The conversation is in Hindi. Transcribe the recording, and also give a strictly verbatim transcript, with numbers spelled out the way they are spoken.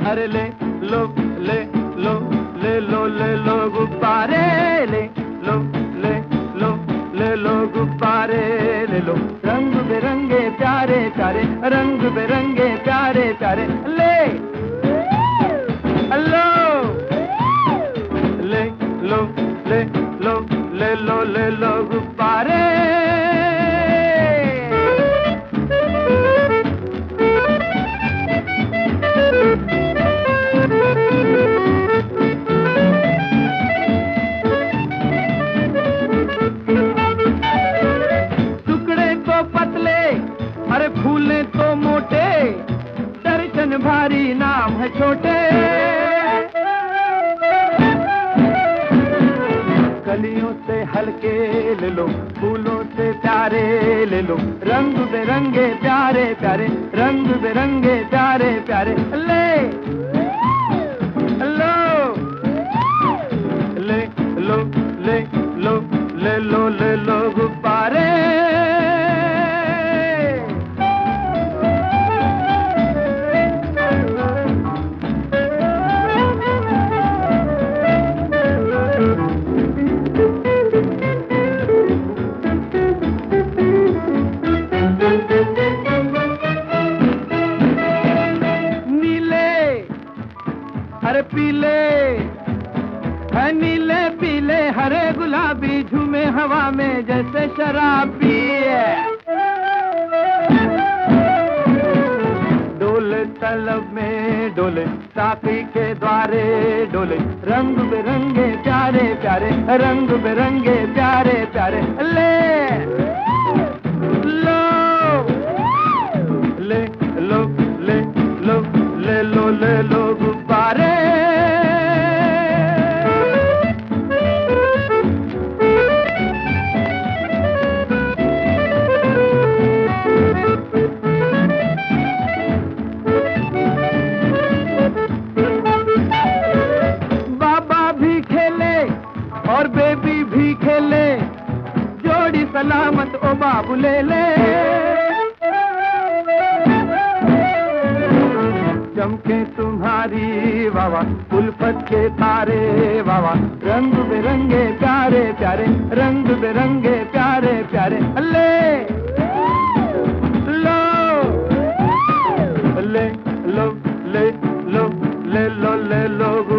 अरे ले लो ले लो ले लो ले लो गुब्बारे, ले लो ले लो ले लो गुब्बारे, ले लो रंग बिरंगे प्यारे प्यारे, रंग बिरंगे प्यारे प्यारे, ले लो ले लो ले लो ले लो ले लो गुब्बारे। अरे फूले तो मोटे, दर्शन भारी नाम है छोटे, कलियों से हल्के ले लो, फूलों से प्यारे ले लो, रंग बिरंगे प्यारे प्यारे, रंग बिरंगे प्यारे प्यारे, ले लो ले लो ले लो ले लो ले लो गुब्बारे। अरे पीले है नीले पीले हरे गुलाबी, झूमे हवा में जैसे शराब पिए, डोले तलब में डोले साकी के द्वारे, डोले रंग बिरंगे प्यारे प्यारे, रंग बिरंगे प्यारे प्यारे, ले लो ले लो ले लो ले लो ले लो गुब्बारे। बाबा भी खेले और बेबी भी खेले, जोड़ी सलामत ओ बाबू ले ले, चमके तुम्हारी वावा उल्फत के तारे वावा, रंग बिरंगे प्यारे प्यारे, रंग बिरंगे प्यारे प्यारे, ले लो ले लो ले लो ले लो ले लो